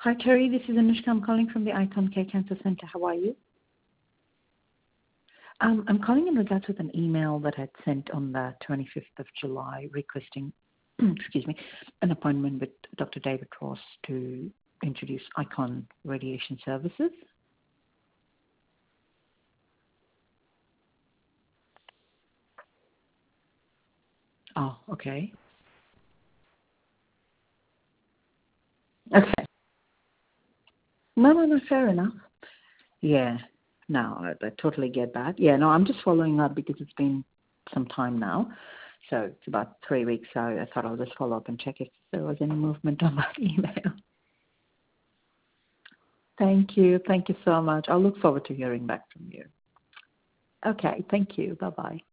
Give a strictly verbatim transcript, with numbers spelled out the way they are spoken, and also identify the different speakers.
Speaker 1: Hi, Terry. This is Anushka. I'm calling from the Icon Care Cancer Center. How are you? Um, I'm calling in regards with an email that I'd sent on the twenty-fifth of July requesting, excuse me, an appointment with Doctor David Ross to introduce Icon Radiation Services. Oh, okay. Okay. No, no, no, fair enough. Yeah. No, I, I totally get that. Yeah, no, I'm just following up because it's been some time now. So it's about three weeks. So I thought I'll just follow up and check if there was any movement on that email. Thank you. Thank you so much. I'll look forward to hearing back from you. Okay. Thank you. Bye-bye.